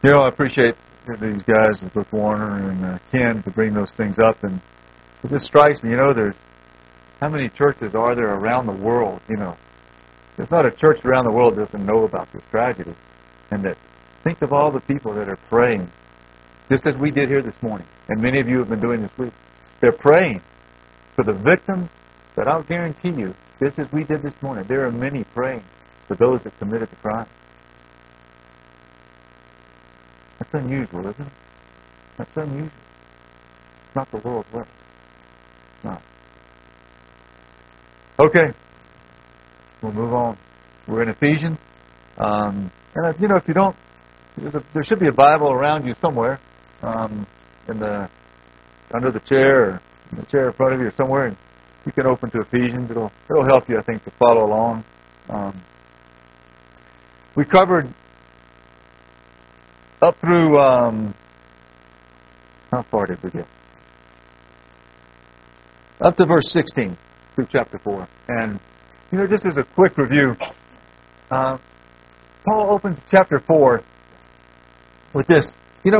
You know, I appreciate these guys, Brooke Warner and Ken, to bring those things up. And it just strikes me, how many churches are there around the world, There's not a church around the world that doesn't know about this tragedy. And that, think of all the people that are praying, just as we did here this morning, and many of you have been doing this week. They're praying for the victims, but I'll guarantee you, just as we did this morning, there are many praying for those that committed the crime. That's unusual, isn't it? That's unusual. It's not the world's way. It's not. Okay. We'll move on. We're in Ephesians. And, if you don't, there should be a Bible around you somewhere, under the chair, or in the chair in front of you or somewhere, and you can open to Ephesians. It'll help you, I think, to follow along. We covered up through, how far did we get? Up to verse 16 through chapter 4. And, just as a quick review, Paul opens chapter 4 with this.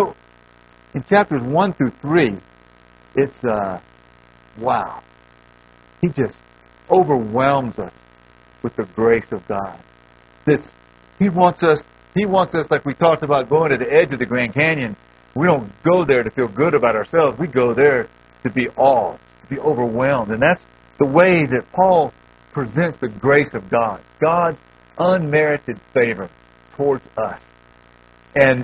In chapters 1 through 3, it's, wow. He just overwhelms us with the grace of God. He wants us, like we talked about, going to the edge of the Grand Canyon. We don't go there to feel good about ourselves. We go there to be awed, to be overwhelmed. And that's the way that Paul presents the grace of God. God's unmerited favor towards us. And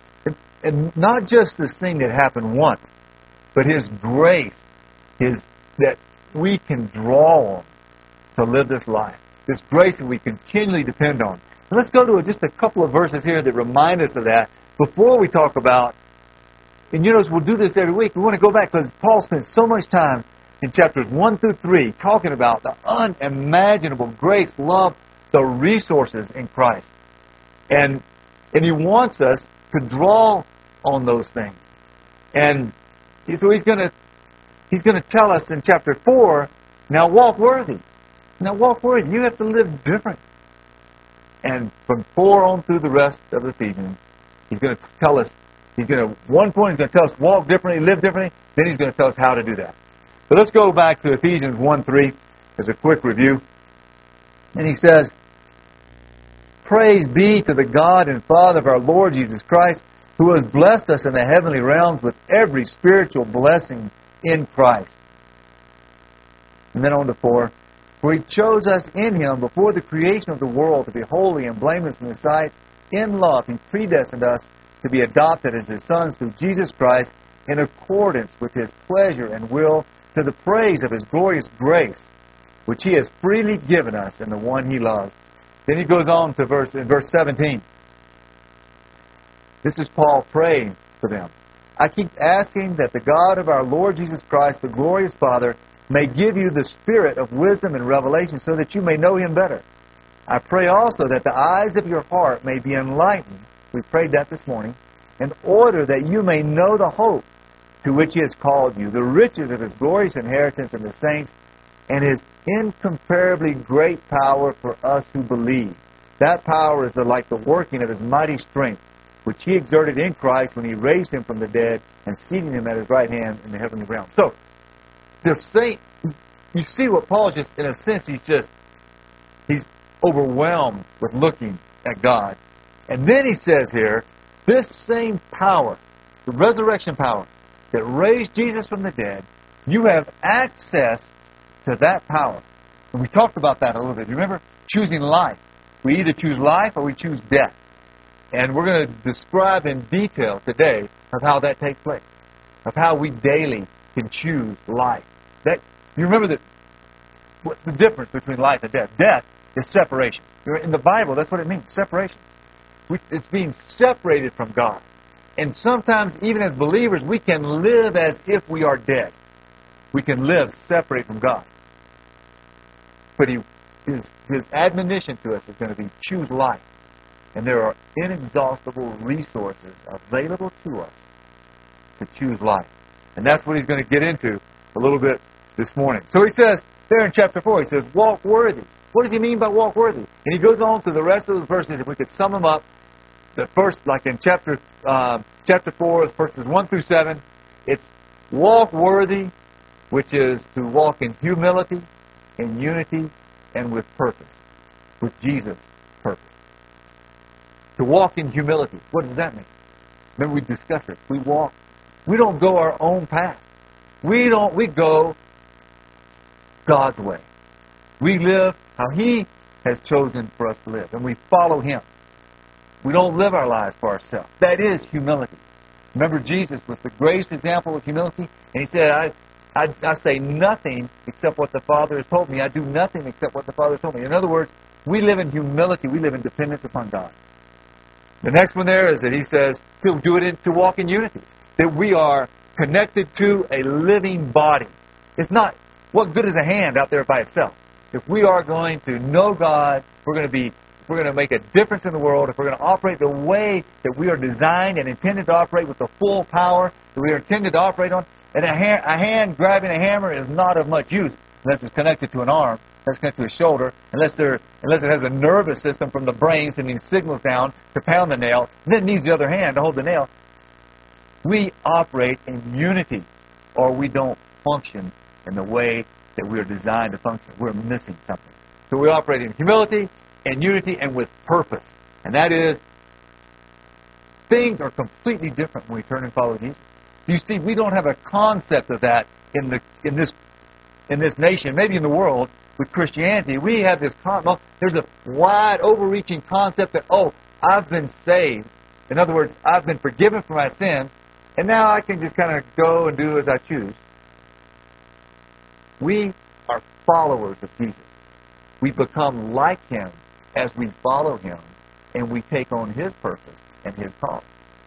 not just this thing that happened once, but His grace that we can draw on to live this life. This grace that we continually depend on. And let's go to just a couple of verses here that remind us of that before we talk about, and we'll do this every week. We want to go back because Paul spends so much time in chapters 1 through 3 talking about the unimaginable grace, love, the resources in Christ. And He wants us to draw on those things. And so He's going to tell us in chapter 4, now walk worthy. Now walk worthy. You have to live different. And from 4 on through the rest of Ephesians, He's going to tell us, one point He's going to tell us walk differently, live differently, then He's going to tell us how to do that. So let's go back to Ephesians 1:3 as a quick review. And he says, Praise be to the God and Father of our Lord Jesus Christ, who has blessed us in the heavenly realms with every spiritual blessing in Christ. And then on to 4. For He chose us in Him before the creation of the world to be holy and blameless in His sight. In love, He predestined us to be adopted as His sons through Jesus Christ in accordance with His pleasure and will, to the praise of His glorious grace, which He has freely given us in the one He loves. Then he goes on to verse 17. This is Paul praying for them. I keep asking that the God of our Lord Jesus Christ, the glorious Father, may give you the spirit of wisdom and revelation so that you may know Him better. I pray also that the eyes of your heart may be enlightened. We prayed that this morning. In order that you may know the hope to which He has called you, the riches of His glorious inheritance in the saints, and His incomparably great power for us who believe. That power is like the working of His mighty strength, which He exerted in Christ when He raised Him from the dead and seated Him at His right hand in the heavenly realm. So, the saint, you see what Paul just, in a sense, he's overwhelmed with looking at God. And then he says here, this same power, the resurrection power that raised Jesus from the dead, you have access to that power. And we talked about that a little bit. You remember? Choosing life. We either choose life or we choose death. And we're going to describe in detail today of how that takes place, of how we daily can choose life. You remember what's the difference between life and death? Death is separation. In the Bible, that's what it means, separation. It's being separated from God. And sometimes, even as believers, we can live as if we are dead. We can live separate from God. But His admonition to us is going to be choose life. And there are inexhaustible resources available to us to choose life. And that's what he's going to get into a little bit this morning. So he says, there in chapter 4, he says, walk worthy. What does he mean by walk worthy? And he goes on to the rest of the verses. If we could sum them up, the first, like in chapter 4, verses 1 through 7, it's walk worthy, which is to walk in humility, in unity, and with purpose, with Jesus' purpose. To walk in humility. What does that mean? Remember, we discussed it. We don't go our own path. We go God's way. We live how He has chosen for us to live, and we follow Him. We don't live our lives for ourselves. That is humility. Remember, Jesus was the greatest example of humility, and He said, I say nothing except what the Father has told me. I do nothing except what the Father has told me. In other words, we live in humility. We live in dependence upon God. The next one there is that He says to do it to walk in unity, that we are connected to a living body. It's not, what good is a hand out there by itself? If we are going to know God, we're going to make a difference in the world, if we're going to operate the way that we are designed and intended to operate with the full power that we are intended to operate on, and a hand grabbing a hammer is not of much use unless it's connected to an arm, unless it's connected to a shoulder, unless it has a nervous system from the brain sending signals down to pound the nail, and then it needs the other hand to hold the nail. We operate in unity, or we don't function in the way that we are designed to function. We're missing something. So we operate in humility and unity and with purpose. And that is, things are completely different when we turn and follow Jesus. You see, we don't have a concept of that in this nation, maybe in the world, with Christianity. We have this there's a wide, overreaching concept that, I've been saved. In other words, I've been forgiven for my sins, and now I can just kind of go and do as I choose. We are followers of Jesus. We become like Him as we follow Him, and we take on His purpose and His cause.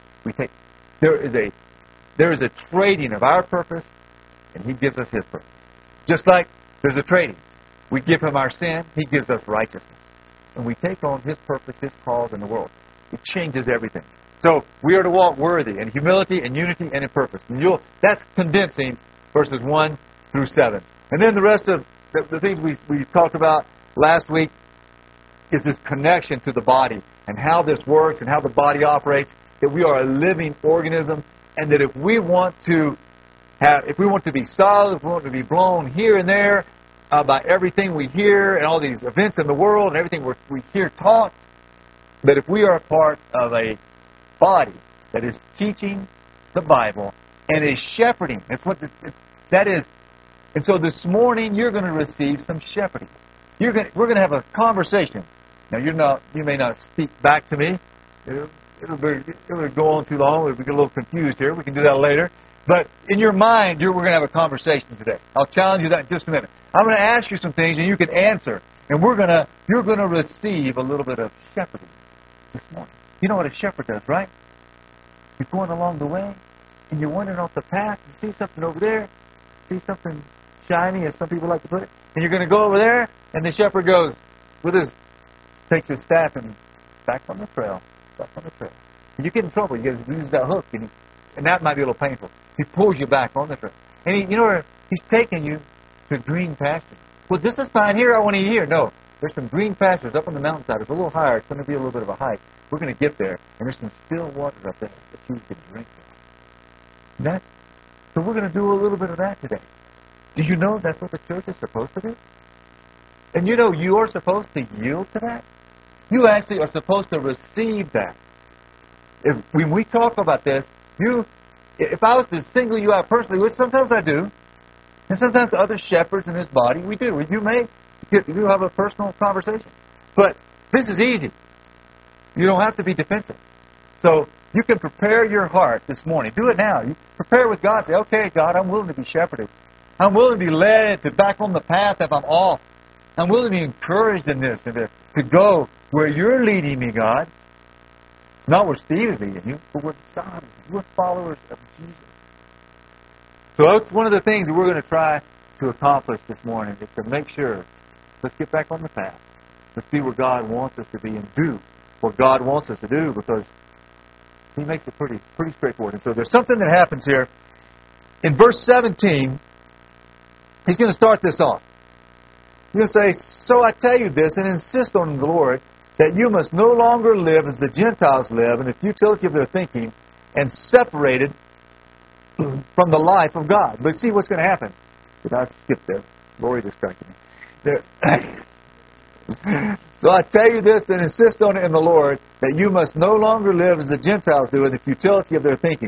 There is a trading of our purpose, and He gives us His purpose. Just like there's a trading. We give Him our sin, He gives us righteousness. And we take on His purpose, His cause in the world. It changes everything. So we are to walk worthy in humility and unity and in purpose. And that's condensing verses 1 through 7. And then the rest of the things we talked about last week is this connection to the body and how this works and how the body operates, that we are a living organism, and that if we want to be solid, if we want to be blown here and there by everything we hear and all these events in the world and everything we hear taught, that if we are a part of a body that is teaching the Bible and is shepherding, that is. And so this morning you're going to receive some shepherding. We're going to have a conversation. Now you may not speak back to me. It'll go on too long. We'll get a little confused here. We can do that later. But in your mind, we're going to have a conversation today. I'll challenge you that in just a minute. I'm going to ask you some things, and you can answer. And you're going to receive a little bit of shepherding this morning. You know what a shepherd does, right? You're going along the way, and you're wandering off the path. You see something over there. See something shiny, as some people like to put it. And you're going to go over there, and the shepherd goes takes his staff and back on the trail. And you get in trouble. You got to use that hook, and that might be a little painful. He pulls you back on the trail. And he's taking you to green pastures. Well, this is fine here. I want to eat here. No, there's some green pastures up on the mountainside. It's a little higher. It's going to be a little bit of a hike. We're going to get there, and there's some still water up there that you can drink. So we're going to do a little bit of that today. Do you know that's what the church is supposed to do? And you are supposed to yield to that. You actually are supposed to receive that. When we talk about this, if I was to single you out personally, which sometimes I do, and sometimes the other shepherds in this body, we do. You have a personal conversation. But this is easy. You don't have to be defensive. So you can prepare your heart this morning. Do it now. You prepare with God. Say, okay, God, I'm willing to be shepherded. I'm willing to be led to back on the path if I'm off. I'm willing to be encouraged in this and to go where you're leading me, God. Not where Steve is leading you, but where God is. We're followers of Jesus. So that's one of the things that we're going to try to accomplish this morning, is to make sure, let's get back on the path. Let's see where God wants us to be and do what God wants us to do, because He makes it pretty straightforward. And so there's something that happens here. In verse 17, He's going to start this off. He's going to say, so I tell you this and insist on the Lord, that you must no longer live as the Gentiles live in the futility of their thinking and separated from the life of God. But see what's going to happen. Did I skip there? Lori distracted me. So I tell you this and insist on it in the Lord, that you must no longer live as the Gentiles do in the futility of their thinking.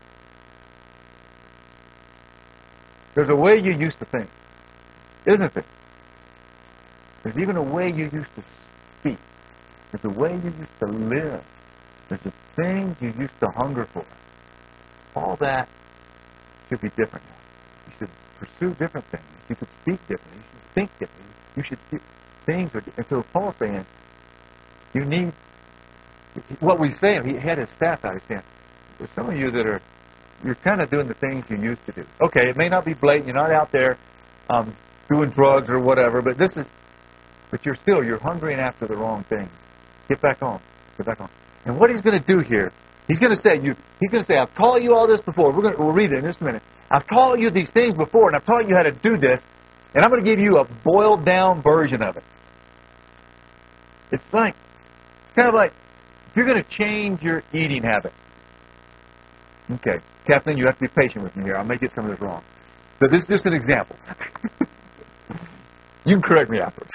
There's a way you used to think, isn't there? There's even a way you used to speak. There's a way you used to live. There's the things you used to hunger for. All that should be different now. You should pursue different things. You should speak differently. You should think differently. You should do things. And so Paul's saying, you need, what we say, he had his staff out. He's saying, there's some of you that are, you're kind of doing the things you used to do. Okay, it may not be blatant. You're not out there doing drugs or whatever, but you're hungering after the wrong thing. Get back on. Get back on. And what he's going to do here, he's going to say, I've taught you all this before. We'll read it in just a minute. I've taught you these things before, and I've taught you how to do this, and I'm going to give you a boiled down version of it. It's kind of like, if you're going to change your eating habits. Okay, Kathleen, you have to be patient with me here. I may get some of this wrong. So this is just an example. You can correct me afterwards.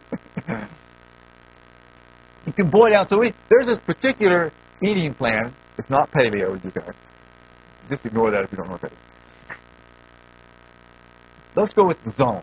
You can boil down. So there's this particular eating plan. It's not paleo, you guys. Just ignore that if you don't know what that is. Let's go with the zone.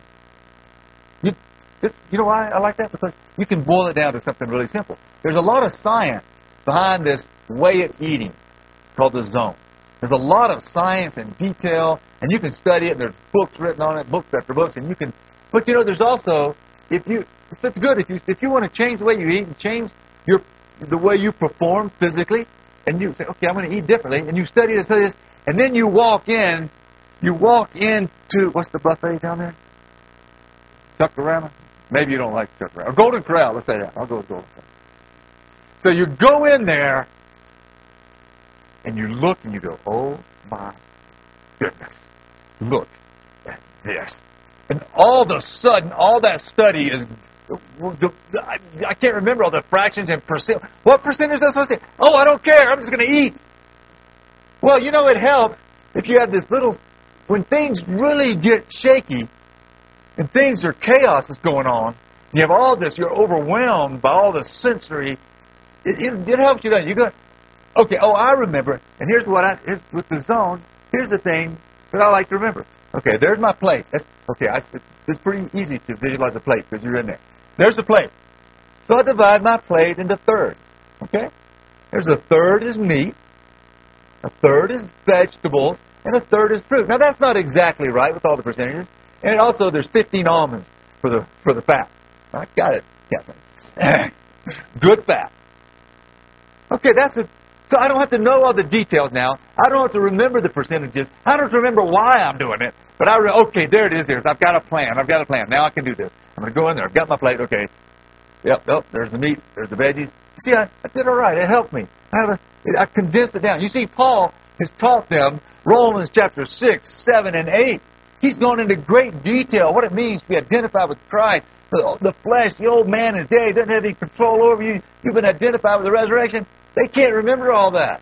You know why I like that? Because you can boil it down to something really simple. There's a lot of science behind this way of eating called the zone. There's a lot of science and detail, and you can study it, and there's books written on it, books after books, and you can. But there's also, it's good if you want to change the way you eat and change the way you perform physically, and you say, okay, I'm going to eat differently, and you study this, and then you walk into what's the buffet down there? Chuck-a-rama? Maybe you don't like Chuck-a-rama. Or Golden Corral, let's say that. I'll go with Golden Corral. So you go in there, and you look and you go, oh my goodness, look at this. And all of a sudden, all that study is, I can't remember all the fractions and percent. What percent is that supposed to be? Oh, I don't care, I'm just going to eat. Well, it helps if you have this little, when things really get shaky, and things are chaos is going on, you have all this, you're overwhelmed by all the sensory, it helps you. You go, okay, I remember. And here's with the zone, here's the thing that I like to remember. Okay, there's my plate. It's pretty easy to visualize a plate because you're in there. There's the plate. So I divide my plate into thirds. Okay? There's a third is meat, a third is vegetables, and a third is fruit. Now that's not exactly right with all the percentages. And also there's 15 almonds for the fat. I got it, Kathleen. Good fat. Okay, so I don't have to know all the details now. I don't have to remember the percentages. I don't have to remember why I'm doing it. But okay, there it is. I've got a plan. Now I can do this. I'm going to go in there. I've got my plate. Okay. Yep, there's the meat. There's the veggies. See, I did all right. It helped me. I condensed it down. You see, Paul has taught them Romans chapter 6, 7, and 8. He's gone into great detail what it means to be identified with Christ. The flesh, the old man is dead. He doesn't have any control over you. You've been identified with the resurrection. They can't remember all that.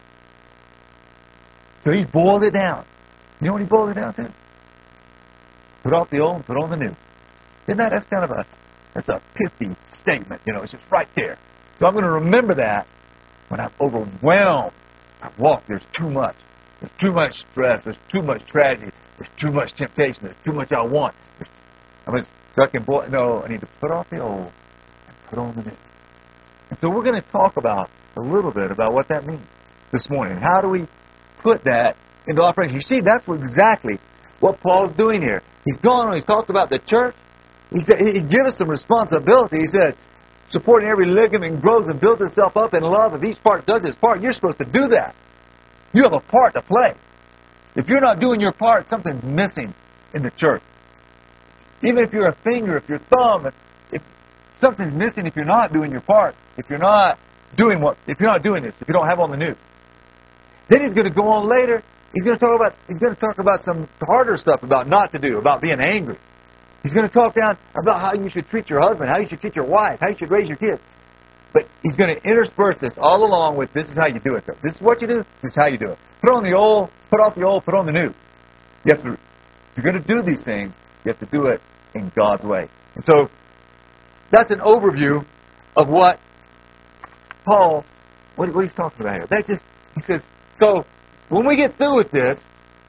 So he boiled it down. You know what he boiled it down to? Put off the old and put on the new. That's kind of that's a pithy statement. It's just right there. So I'm going to remember that when I'm overwhelmed. I walk, there's too much. There's too much stress. There's too much tragedy. There's too much temptation. There's too much I want. I need to put off the old and put on the new. And so we're going to talk a little bit about what that means this morning. How do we put that into operation? You see, that's exactly what Paul's doing here. He's gone and he's talked about the church. He gives us some responsibility. He said, supporting every ligament grows and builds itself up in love. If each part does its part, you're supposed to do that. You have a part to play. If you're not doing your part, something's missing in the church. Even if you're a finger, if you're a thumb, if something's missing, if you're not doing your part, if you're not doing this, if you don't have on the new. Then he's going to go on later. He's going to talk about some harder stuff about not to do, about being angry. He's going to talk down about how you should treat your husband, how you should treat your wife, how you should raise your kids. But he's going to intersperse this all along with, this is how you do it, though. This is what you do, this is how you do it. Put on the old, put off the old, put on the new. You have to, if you're going to do these things, you have to do it in God's way. And so, that's an overview of what Paul, what he's talking about here. That just, he says, so, when we get through with this,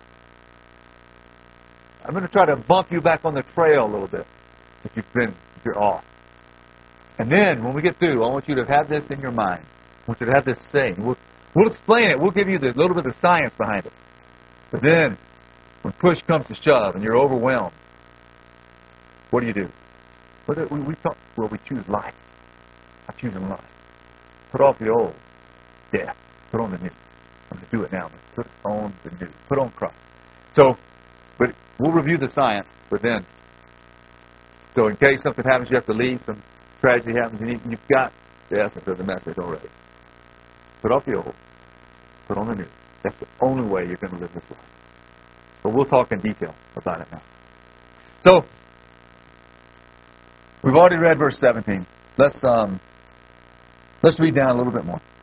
I'm going to try to bump you back on the trail a little bit, if you're off. And then, when we get through, I want you to have this in your mind. I want you to have this saying. We'll explain it. We'll give you a little bit of science behind it. But then, when push comes to shove and you're overwhelmed, what do? We choose life. I'm choosing life. Put off the old, death. Put on the new. I'm going to do it now. Put on the new. Put on Christ. So, but we'll review the science, but then, so in case something happens, you have to leave, some tragedy happens, you've got the essence of the message already. Put off the old. Put on the new. That's the only way you're going to live this life. But we'll talk in detail about it now. So, we've already read verse 17. Let's read down a little bit more.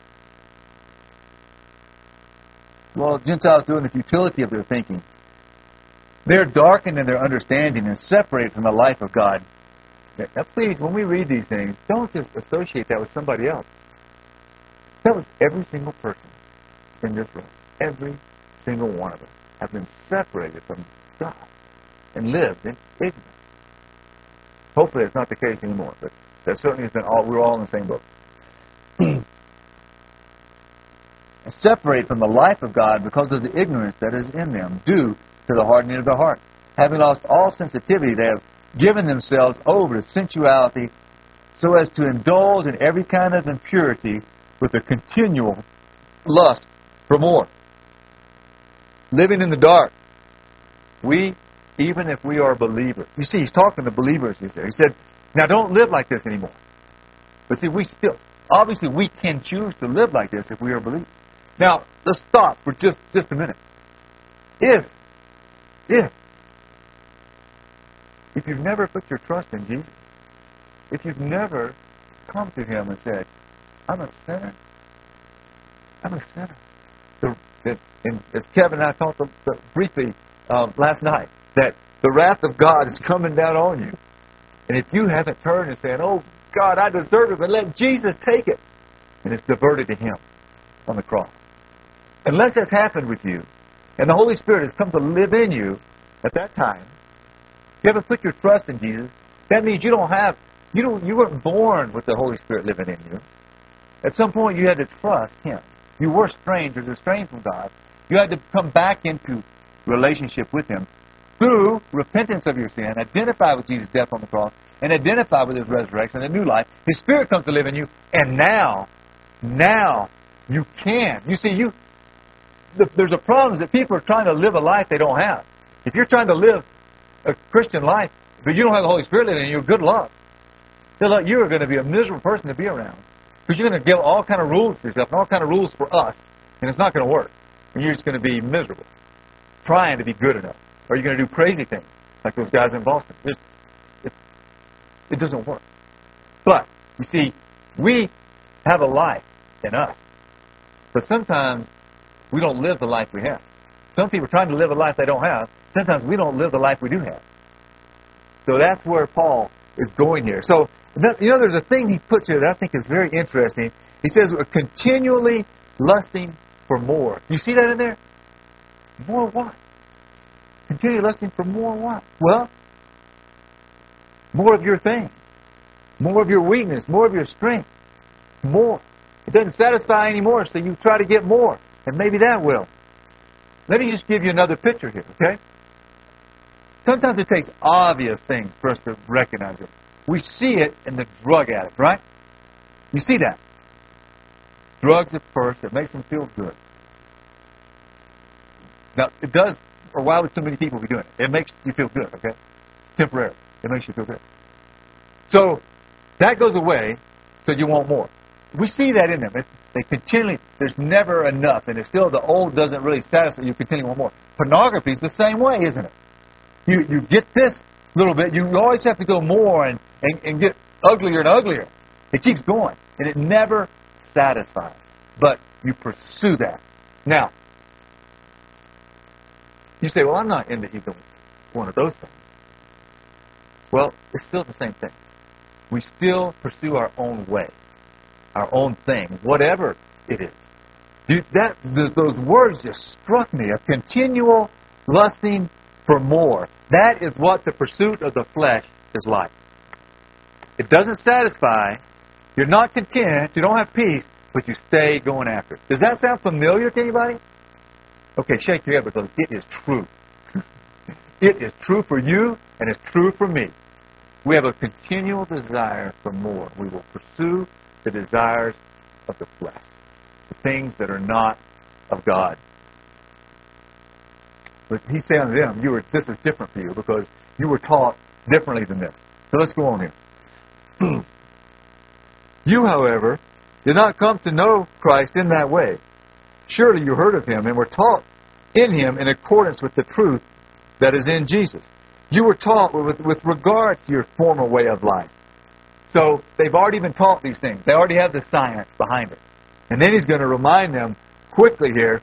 Well, Gentiles do in the futility of their thinking. They're darkened in their understanding and separated from the life of God. Now, please, when we read these things, don't just associate that with somebody else. That was every single person in this room. Every single one of us have been separated from God and lived in ignorance. Hopefully it's not the case anymore, but that certainly has been we're all in the same boat. Separate from the life of God because of the ignorance that is in them, due to the hardening of their heart. Having lost all sensitivity, they have given themselves over to sensuality so as to indulge in every kind of impurity with a continual lust for more. Living in the dark. Even if we are believers. You see, he's talking to believers, he said. He said, now don't live like this anymore. But see, obviously we can choose to live like this if we are believers. Now, let's stop for just a minute. If you've never put your trust in Jesus, if you've never come to Him and said, I'm a sinner, and as Kevin and I talked briefly last night, that the wrath of God is coming down on you. And if you haven't turned and said, oh, God, I deserve it, but let Jesus take it, and it's diverted to Him on the cross. Unless that's happened with you, and the Holy Spirit has come to live in you at that time, you haven't put your trust in Jesus, that means you weren't born with the Holy Spirit living in you. At some point you had to trust Him. You were strangers, estranged from God. You had to come back into relationship with Him through repentance of your sin, identify with Jesus' death on the cross, and identify with His resurrection and a new life. His Spirit comes to live in you, and now you can. You see, there's a problem that people are trying to live a life they don't have. If you're trying to live a Christian life, but you don't have the Holy Spirit living in you, good luck. You are going to be a miserable person to be around. Because you're going to give all kind of rules for yourself and all kind of rules for us, and it's not going to work. And you're just going to be miserable, trying to be good enough. Or you're going to do crazy things, like those guys in Boston. It doesn't work. But, you see, we have a life in us. But sometimes we don't live the life we have. Some people are trying to live a life they don't have. Sometimes we don't live the life we do have. So that's where Paul is going here. So, there's a thing he puts here that I think is very interesting. He says, we're continually lusting for more. You see that in there? More what? Continually lusting for more what? Well, more of your thing. More of your weakness. More of your strength. More. It doesn't satisfy anymore, so you try to get more. And maybe that will. Let me just give you another picture here, okay? Sometimes it takes obvious things for us to recognize it. We see it in the drug addict, right? You see that. Drugs at first, it makes them feel good. Now, it does, or why would so many people be doing it? It makes you feel good, okay? Temporarily. It makes you feel good. So, that goes away, so you want more. We see that in them. They continually, there's never enough, and it's still the old doesn't really satisfy, you continue want more. Pornography is the same way, isn't it? You get this little bit, you always have to go more and get uglier and uglier. It keeps going. And it never satisfies. But you pursue that. Now, you say, well, I'm not into either one of those things. Well, it's still the same thing. We still pursue our own way, our own thing, whatever it is. Those words just struck me, a continual lusting for more. That is what the pursuit of the flesh is like. It doesn't satisfy. You're not content. You don't have peace, but you stay going after it. Does that sound familiar to anybody? Okay, shake your head because it is true. It is true for you, and it's true for me. We have a continual desire for more. We will pursue the desires of the flesh, the things that are not of God. But he's saying to them, this is different for you because you were taught differently than this. So let's go on here. You, however, did not come to know Christ in that way. Surely you heard of him and were taught in him in accordance with the truth that is in Jesus. You were taught with regard to your former way of life. So they've already been taught these things. They already have the science behind it. And then he's going to remind them quickly here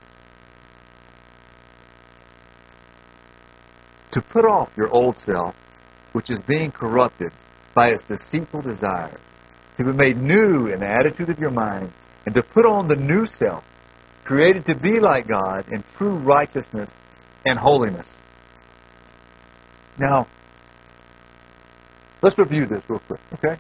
to put off your old self, which is being corrupted by its deceitful desires, to be made new in the attitude of your mind, and to put on the new self, created to be like God in true righteousness and holiness. Now, let's review this real quick, okay?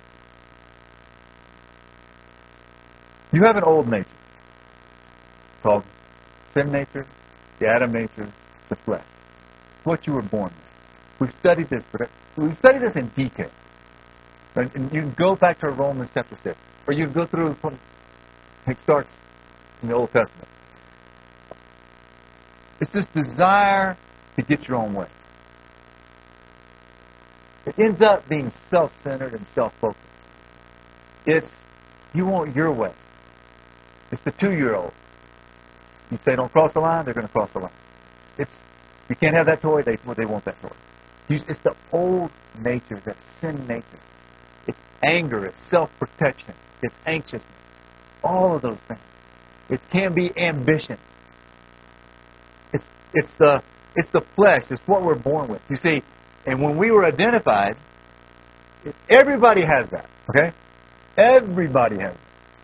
You have an old nature called sin nature, the Adam nature, the flesh. It's what you were born with. We've studied this in detail. And you can go back to Romans chapter 6, or you can go through from it starts in the Old Testament. It's this desire to get your own way. It ends up being self-centered and self-focused. It's, you want your way. It's the 2-year-old. You say don't cross the line, they're going to cross the line. It's, you can't have that toy, they want that toy. It's the old nature, that sin nature. It's anger, it's self-protection, it's anxiousness. All of those things. It can be ambition. It's the flesh. It's what we're born with. You see, and when we were identified, everybody has that, okay? Everybody has it.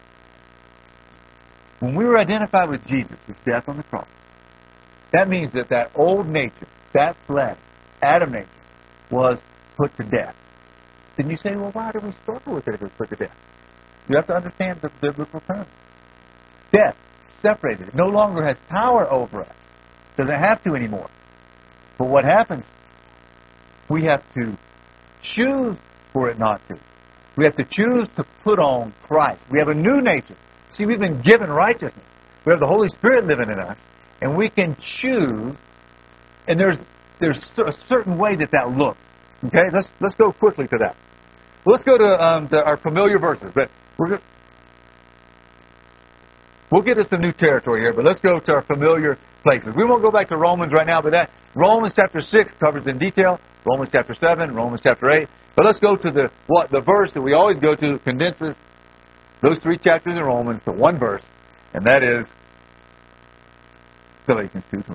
When we were identified with Jesus, his death on the cross, that means that old nature, that flesh, Adam nature, was put to death. Then you say, well, why do we struggle with it if it's put to death? You have to understand the biblical term. Death, separated. It no longer has power over us. Doesn't have to anymore. But what happens? We have to choose for it not to. We have to choose to put on Christ. We have a new nature. See, we've been given righteousness. We have the Holy Spirit living in us, and we can choose. And there's a certain way that looks. Okay, let's go quickly to that. Well, let's go to our familiar verses, but we'll get us some new territory here. But let's go to our familiar places. We won't go back to Romans right now, but Romans chapter 6 covers in detail. Romans chapter 7, Romans chapter 8. But let's go to the verse that we always go to that condenses those 3 chapters in Romans to one verse, and that is Galatians 2:20.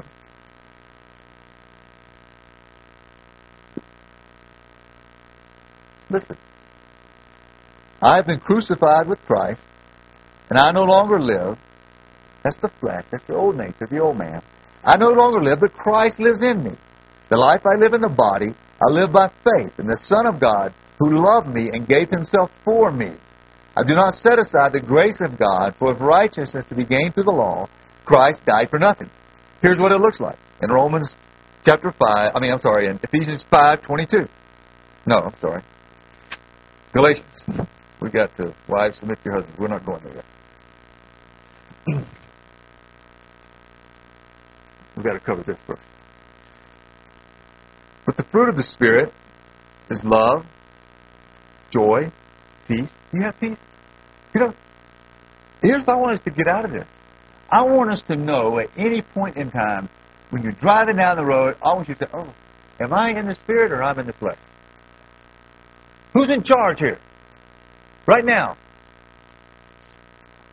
Listen. I have been crucified with Christ, and I no longer live. That's the flesh. That's the old nature, the old man. I no longer live, but Christ lives in me. The life I live in the body, I live by faith in the Son of God who loved me and gave himself for me. I do not set aside the grace of God, for if righteousness to be gained through the law, Christ died for nothing. Here's what it looks like in Romans chapter 5. In Ephesians 5:22. No, I'm sorry. Galatians. We got to wives, submit to your husbands. We're not going there yet. We've got to cover this first. But the fruit of the Spirit is love, joy, peace. Do you have peace? Here's what I want us to get out of this. I want us to know at any point in time, when you're driving down the road, I want you to say, oh, am I in the Spirit or am I in the flesh? Who's in charge here? Right now.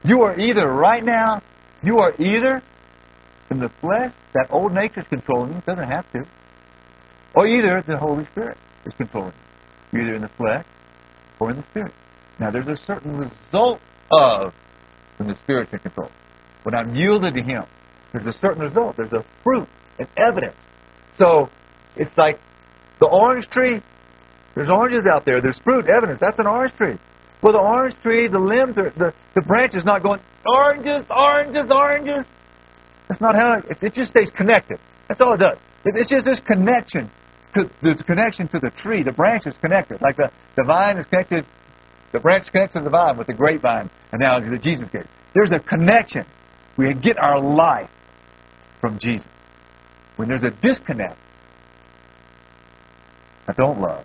You are either, right now, you are either in the flesh, that old nature is controlling you, it doesn't have to, or either the Holy Spirit is controlling you. You're either in the flesh or in the Spirit. Now, there's a certain result of when the Spirit's in control. When I'm yielded to Him, there's a certain result. There's a fruit and evidence. So, it's like the orange tree. There's oranges out there. There's fruit, evidence. That's an orange tree. Well, the orange tree, the limbs, the branch is not going, oranges, oranges, oranges. That's not how it just stays connected. That's all it does. It's just this connection. There's a connection to the tree. The branch is connected. Like the vine is connected. The branch is connected to the vine with the grapevine analogy that Jesus gave. There's a connection. We get our life from Jesus. When there's a disconnect, I don't love.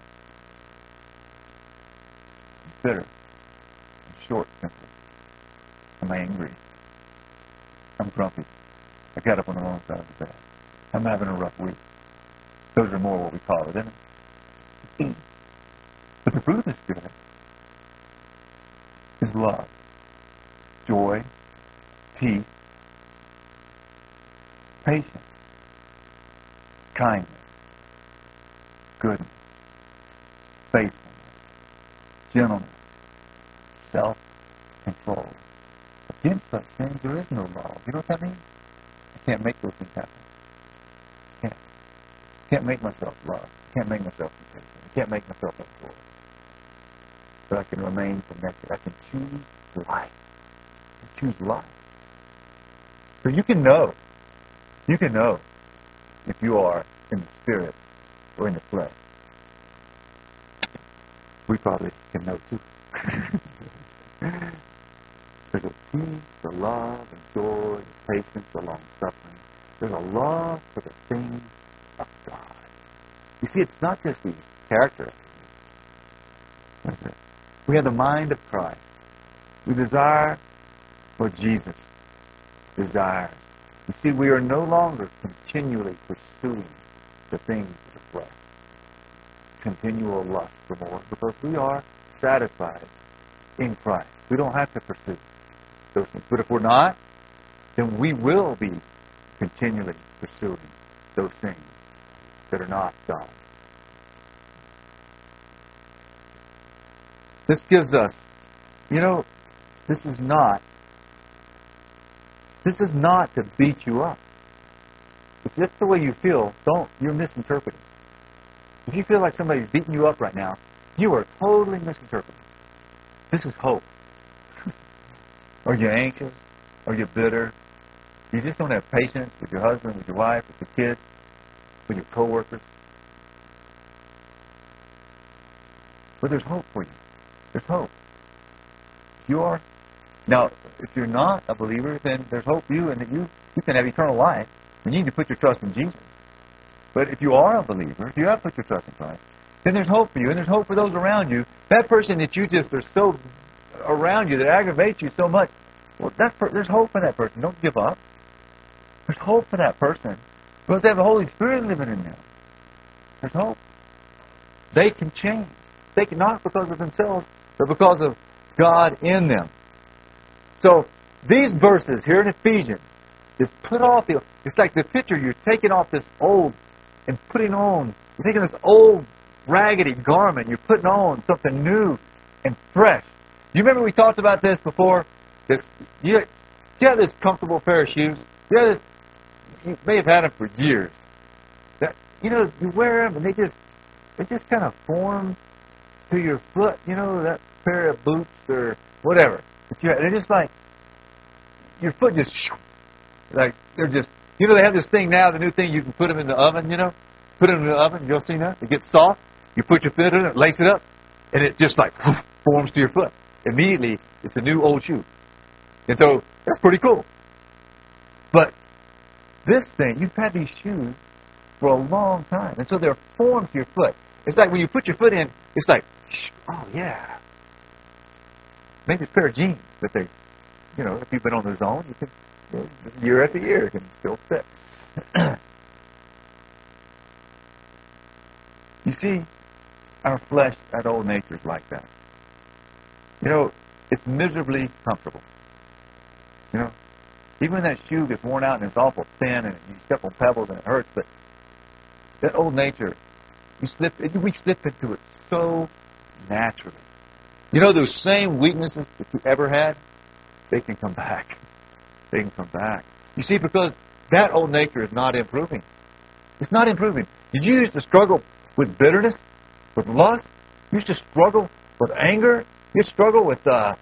I'm bitter. I'm short-tempered. I'm angry. I'm grumpy. I got up on the wrong side of the bed. I'm having a rough week. Those are more what we call it, isn't it? But the fruit of the Spirit is love, joy, peace, patience, kindness, goodness, faithfulness, gentleness, self-control. Against such things there is no law. You know what that means? I can't make those things happen. I can't make myself love. I can't make myself be patient. I can't make myself absorb. But I can remain connected. I can choose life. I choose life. So you can know. You can know if you are in the Spirit or in the flesh. We probably can know too. There's a peace, a love, and joy, patience, a long-suffering. There's a love for the things of God. You see, it's not just these characteristics. We have the mind of Christ. We desire what Jesus desires. You see, we are no longer continually pursuing the things of the flesh. Continual lust for more, because we are satisfied in Christ. We don't have to pursue those things. But if we're not, then we will be continually pursuing those things that are not God. This gives us, this is not to beat you up. If that's the way you feel, you're misinterpreting. If you feel like somebody's beating you up right now, you are totally misinterpreting. This is hope. Are you anxious? Are you bitter? You just don't have patience with your husband, with your wife, with your kids, with your coworkers. But there's hope for you. There's hope. You are. Now, if you're not a believer, then there's hope for you, and that you can have eternal life. And you need to put your trust in Jesus. But if you are a believer, if you have put your trust in Christ, then there's hope for you, and there's hope for those around you. That person that you just are so around you that aggravates you so much, well, there's hope for that person. Don't give up. There's hope for that person because they have the Holy Spirit living in them. There's hope. They can change. They can, not because of themselves, but because of God in them. So these verses here in Ephesians is put off it's like the picture you're taking off this old and putting on. You're taking this old raggedy garment. You're putting on something new and fresh. You remember we talked about this before? You have this comfortable pair of shoes. You may have had them for years. You wear them and they just kind of form to your foot. That pair of boots or whatever. They're just like your foot just like they're just. They have this thing now. The new thing you can put them in the oven. Put them in the oven. You'll see now. It gets soft. You put your foot in it, lace it up, and it just like forms to your foot. Immediately, it's a new old shoe. And so, that's pretty cool. But this thing, you've had these shoes for a long time. And so they're formed to your foot. It's like when you put your foot in, it's like, oh yeah. Maybe it's a pair of jeans that they, if you've been on the zone, you can, year after year, it can still fit. You see, our flesh, that old nature is like that. It's miserably comfortable. You know, even when that shoe gets worn out and it's awful thin and you step on pebbles and it hurts, but that old nature, we slip into it so naturally. You know, those same weaknesses that you ever had, they can come back. They can come back. You see, because that old nature is not improving. It's not improving. Did you used to struggle with bitterness, with lust? You used to struggle with anger? You used to struggle with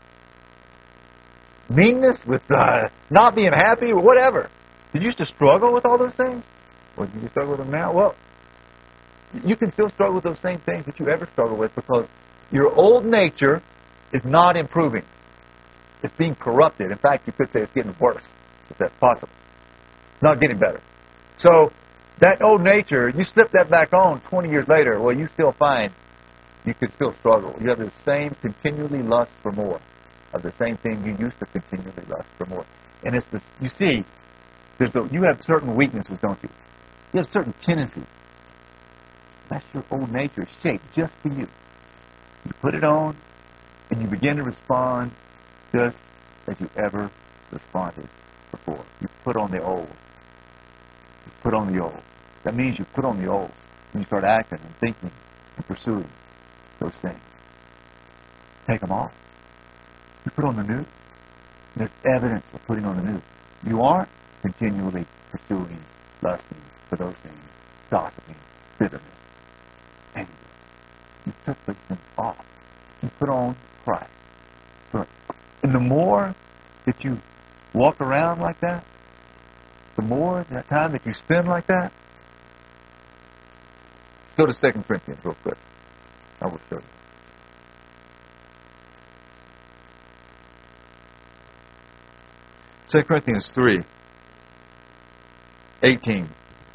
meanness, with not being happy, or whatever. Did you used to struggle with all those things? Well, do you struggle with them now? Well, you can still struggle with those same things that you ever struggled with because your old nature is not improving. It's being corrupted. In fact, you could say it's getting worse, if that's possible. It's not getting better. So, that old nature, you slip that back on 20 years later, well, you still find you could still struggle. You have the same continually lust for more of the same thing you used to continually lust for more. And it's this, you see, you have certain weaknesses, don't you? You have certain tendencies. That's your old nature shaped just for you. You put it on, and you begin to respond just as you ever responded before. You put on the old. You put on the old. That means you put on the old when you start acting and thinking and pursuing those things. Take them off. You put on the new. There's evidence of putting on the new. You aren't continually pursuing, lusting for those things, gossiping, bitterness, anger. You took those things off. You put on Christ. And the more that you walk around like that, the more that time that you spend like that. Let's go to 2 Corinthians real quick. I will show you. 2 Corinthians 3:18.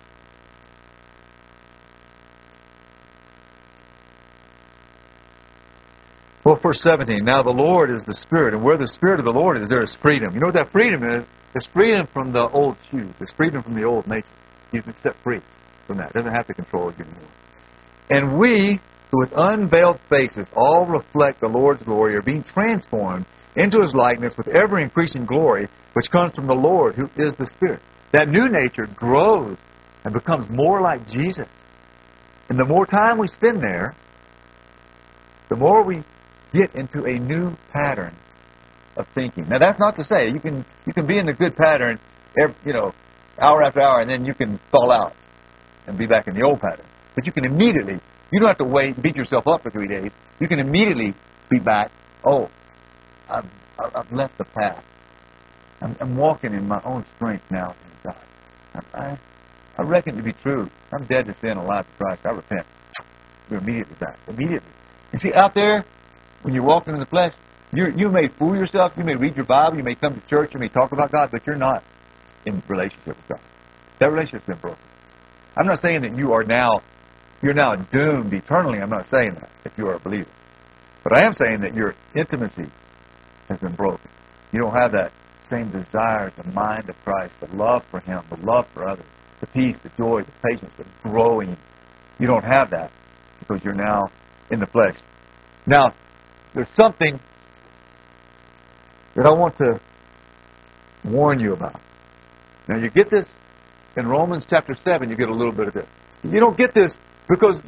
Well, verse 17. Now the Lord is the Spirit, and where the Spirit of the Lord is, there is freedom. You know what that freedom is? It's freedom from the old shoe. It's freedom from the old nature. You can set free from that. It doesn't have to control you anymore. And we, who with unveiled faces all reflect the Lord's glory, are being transformed into His likeness with ever-increasing glory, which comes from the Lord, who is the Spirit. That new nature grows and becomes more like Jesus. And the more time we spend there, the more we get into a new pattern of thinking. Now, that's not to say you can be in the good pattern, hour after hour, and then you can fall out and be back in the old pattern. But you can immediately, you don't have to wait and beat yourself up for 3 days. You can immediately be back. Oh, I've left the path. I'm walking in my own strength now. I reckon to be true. I'm dead to sin, alive to Christ. I repent. You're immediately back. Immediately. You see, out there, when you're walking in the flesh, you may fool yourself. You may read your Bible. You may come to church. You may talk about God, but you're not in relationship with God. That relationship's been broken. I'm not saying that you're now doomed eternally. I'm not saying that if you are a believer. But I am saying that your intimacy has been broken. You don't have that same desire, the mind of Christ, the love for Him, the love for others, the peace, the joy, the patience, the growing. You don't have that because you're now in the flesh. Now, there's something that I want to warn you about. Now, you get this in Romans chapter 7, you get a little bit of this. You don't get this because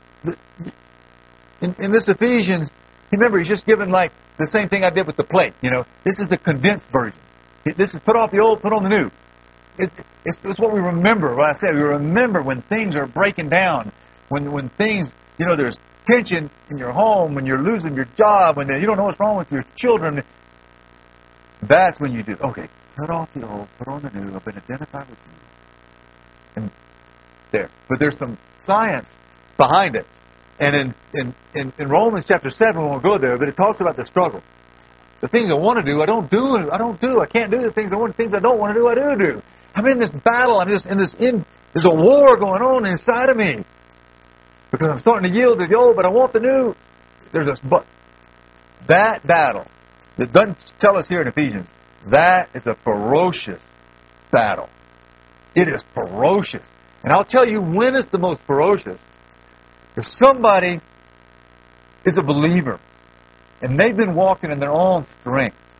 in this Ephesians, remember, he's just given like the same thing I did with the plate. This is the condensed version. This is put off the old, put on the new. It's what we remember. What I said, we remember when things are breaking down, when things, there's tension in your home, when you're losing your job, when you don't know what's wrong with your children. That's when you do, okay, cut off the old, put on the new. I've been identified with you. And there. But there's some science behind it. And in Romans chapter 7, we won't go there, but it talks about the struggle. The things I want to do, I don't do. I can't do the things I want. The things I don't want to do, I do. I'm in this battle. There's a war going on inside of me. Because I'm starting to yield to the old, but I want the new. But that battle, that doesn't tell us here in Ephesians, that is a ferocious battle. It is ferocious. And I'll tell you when it's the most ferocious. If somebody is a believer and they've been walking in their own strength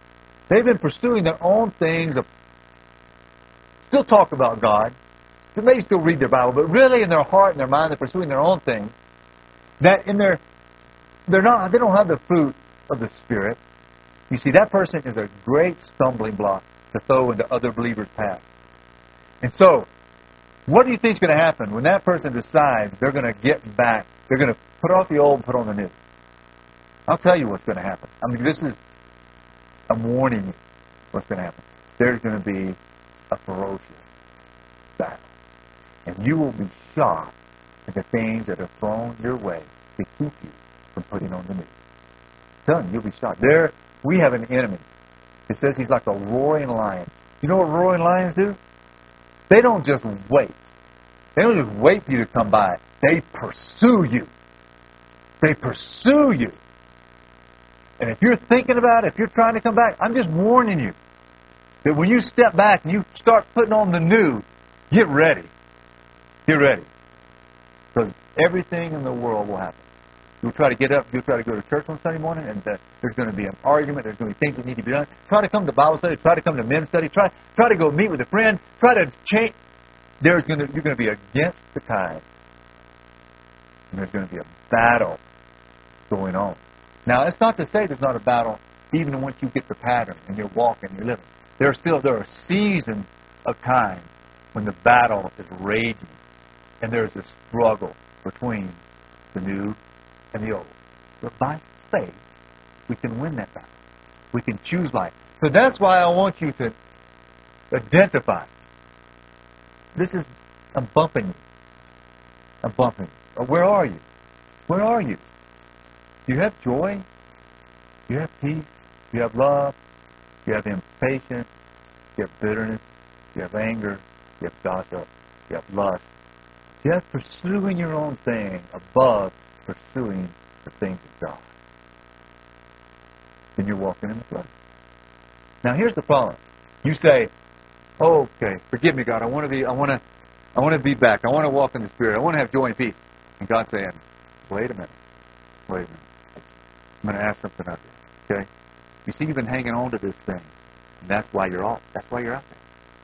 They've been pursuing their own things, still talk about God. They may still read their Bible, but really in their heart and their mind, they're pursuing their own things. That in their, they don't have the fruit of the Spirit. You see, that person is a great stumbling block to throw into other believers' paths. And so, what do you think is going to happen when that person decides they're going to get back, they're going to put off the old and put on the new? I'll tell you what's going to happen. I mean, I'm warning you what's going to happen. There's going to be a ferocious battle. And you will be shocked at the things that are thrown your way to keep you from putting on the new. I'm telling you, you'll be shocked. We have an enemy. It says he's like a roaring lion. You know what roaring lions do? They don't just wait. They don't just wait for you to come by. They pursue you. They pursue you. And if you're thinking about it, if you're trying to come back, I'm just warning you that when you step back and you start putting on the new, get ready. Get ready. Because everything in the world will happen. You'll try to get up, you'll try to go to church on Sunday morning, and there's going to be an argument, there's going to be things that need to be done. Try to come to Bible study, try to come to men's study, try to go meet with a friend, try to change. You're going to be against the tide. And there's going to be a battle going on. Now, it's not to say there's not a battle even once you get the pattern and you're walking, you're living. There are seasons of time when the battle is raging, and there's a struggle between the new and the old. But by faith, we can win that battle. We can choose life. So that's why I want you to identify. I'm bumping you. I'm bumping you. Where are you? Where are you? Do you have joy? Do you have peace? Do you have love? Do you have impatience? Do you have bitterness? Do you have anger? Do you have gossip? Do you have lust? Do you have pursuing your own thing above pursuing the things of God? Then you're walking in the flesh. Now here's the problem. You say, "Oh, okay, forgive me, God. I want to be back. I want to walk in the Spirit. I want to have joy and peace." And God's saying, "Wait a minute. I'm going to ask something of you. Okay? You see, you've been hanging on to this thing, and that's why you're off. That's why you're out there.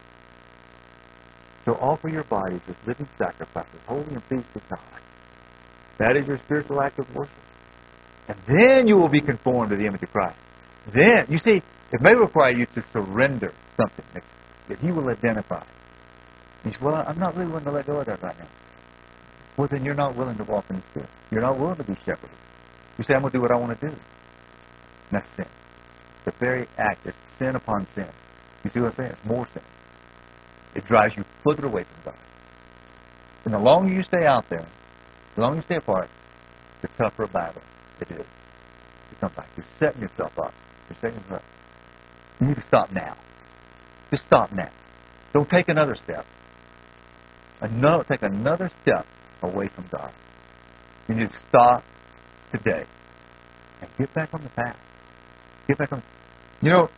So offer your bodies as living sacrifices, holy and pleasing to God. That is your spiritual act of worship. And then you will be conformed to the image of Christ. Then, you see, it may require you to surrender something that He will identify. You say, "Well, I'm not really willing to let go of that right now." Well, then you're not willing to walk in the Spirit. You're not willing to be shepherded. You say, "I'm going to do what I want to do." And that's sin. The very act is sin upon sin. You see what I'm saying? It's more sin. It drives you further away from God. And the longer you stay out there, the longer you stay apart, the tougher a battle it is to come back. You're setting yourself up. You're setting yourself up. You need to stop now. Just stop now. Don't take another step. Take another step away from God. You need to stop today and get back on the path. Get back on. You know,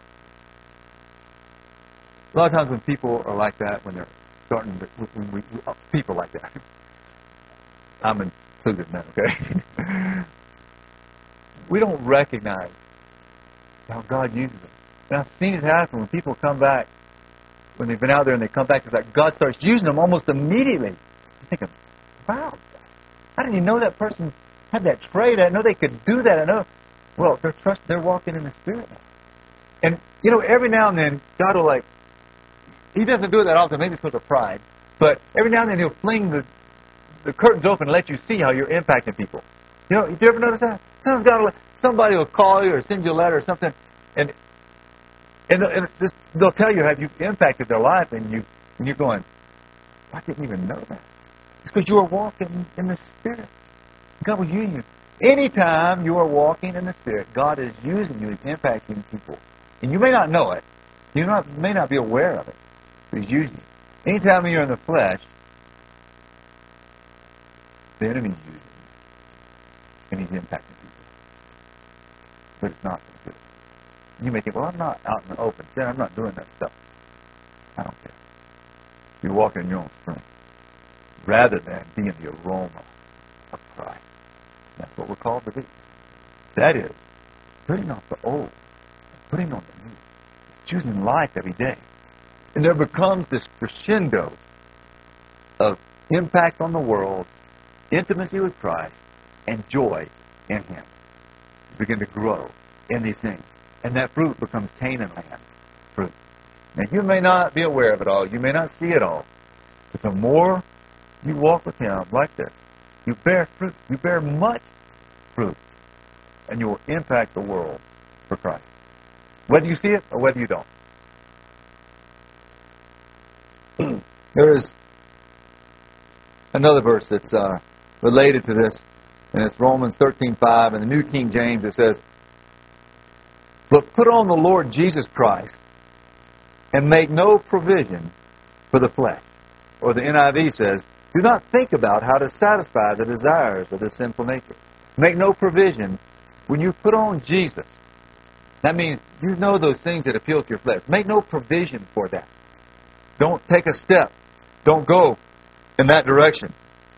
a lot of times when people are like that, when they're starting to, people like that, I'm included in that, okay? We don't recognize how God uses them. And I've seen it happen when people come back, when they've been out there and they come back, it's like God starts using them almost immediately. I'm thinking, wow, I didn't even know that person had that trait. I didn't know they could do that. I know. Well, they're walking in the Spirit now. And, you know, every now and then, God will He doesn't do it that often, maybe because of pride, but every now and then He'll fling the curtains open and let you see how you're impacting people. You know, did you ever notice that? Sometimes somebody will call you or send you a letter or something, and they'll tell you how you've impacted their life, and you're going, I didn't even know that. It's because you are walking in the Spirit. God will use you. Anytime you are walking in the Spirit, God is using you. He's impacting people. And you may not know it. You may not be aware of it. But He's using you. Anytime you're in the flesh, the enemy's using you. And he's impacting people. But it's not for good. You may think, well, I'm not out in the open. I'm not doing that stuff. I don't care. You're walking in your own strength. Rather than being the aroma of Christ. That's what we're called to do. That is, putting off the old, putting on the new. choosing life every day. And there becomes this crescendo of impact on the world, intimacy with Christ, and joy in Him. You begin to grow in these things. And that fruit becomes Canaan land fruit. Now, you may not be aware of it all. You may not see it all. But the more you walk with Him like this, you bear fruit. You bear much fruit. And you will impact the world for Christ. Whether you see it or whether you don't. There is another verse that's related to this, and it's Romans 13:5. In the New King James it says, "But put on the Lord Jesus Christ and make no provision for the flesh." Or the NIV says, "Do not think about how to satisfy the desires of the sinful nature." Make no provision. When you put on Jesus, that means you know those things that appeal to your flesh. Make no provision for that. Don't take a step. Don't go in that direction.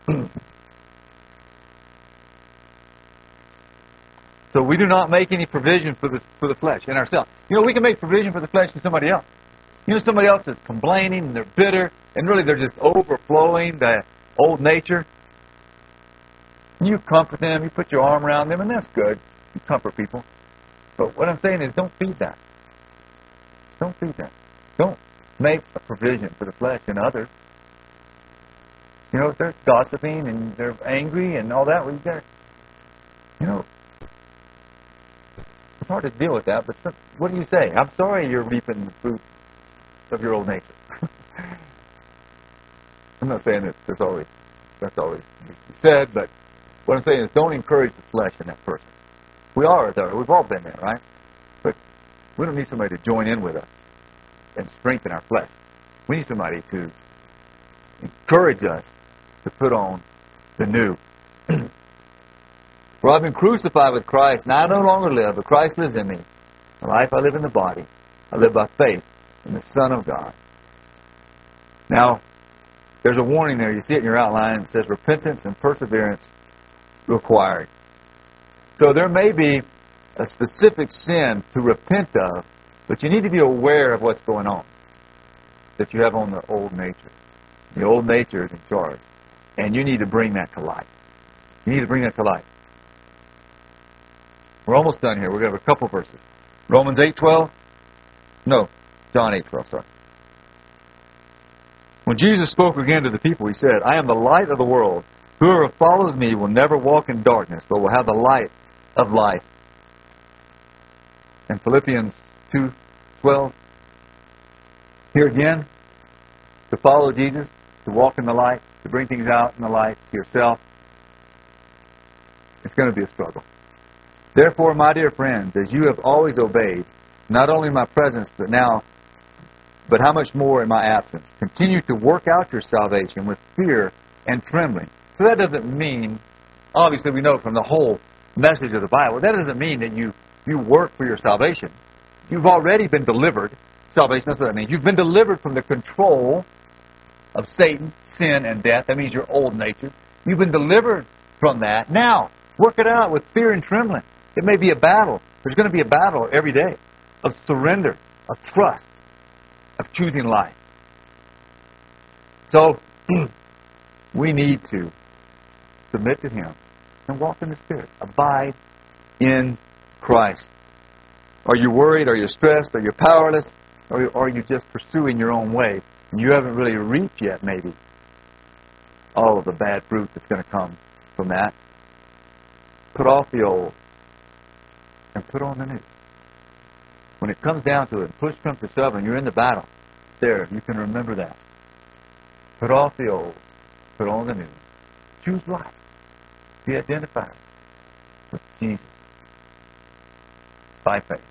So we do not make any provision for the flesh in ourselves. You know, we can make provision for the flesh in somebody else. You know, somebody else is complaining and they're bitter, and really they're just overflowing the old nature. You comfort them, you put your arm around them, and that's good. You comfort people. But what I'm saying is don't feed that. Don't feed that. Don't make a provision for the flesh in others. You know, if they're gossiping and they're angry and all that, well, you got, you know, it's hard to deal with that, but what do you say? I'm sorry you're reaping the fruit of your old nature. I'm not saying that that's always said, but what I'm saying is don't encourage the flesh in that person. We are there. We've all been there, right? But we don't need somebody to join in with us and strengthen our flesh. We need somebody to encourage us to put on the new. For I've been crucified with Christ, and I no longer live, but Christ lives in me. The life I live in the body, I live by faith in the Son of God. Now, there's a warning there. You see it in your outline. It says repentance and perseverance required. So there may be a specific sin to repent of, but you need to be aware of what's going on that you have on the old nature. The old nature is in charge, and you need to bring that to light. You need to bring that to light. We're almost done here. We're going to have a couple verses. Romans 8:12. No, John 8:12, sorry. When Jesus spoke again to the people, He said, "I am the light of the world. Whoever follows me will never walk in darkness, but will have the light of life." And Philippians 2:12. Here again, to follow Jesus, to walk in the light, to bring things out in the light to yourself, it's going to be a struggle. Therefore, my dear friends, as you have always obeyed, not only in my presence, but how much more in my absence, continue to work out your salvation with fear and trembling. So that doesn't mean, obviously we know from the whole message of the Bible, that doesn't mean that you work for your salvation. You've already been delivered. Salvation, that's what that means. You've been delivered from the control of Satan, sin, and death. That means your old nature. You've been delivered from that. Now, work it out with fear and trembling. It may be a battle. There's going to be a battle every day of surrender, of trust, of choosing life. So, we need to submit to Him and walk in the Spirit. Abide in Christ. Are you worried? Are you stressed? Are you powerless? Or are you just pursuing your own way? And you haven't really reaped yet, maybe, all of the bad fruit that's going to come from that. Put off the old and put on the new. When it comes down to it, push comes to shove, and you're in the battle, there, you can remember that. Put off the old, put on the new. Choose life. Be identified with Jesus by faith.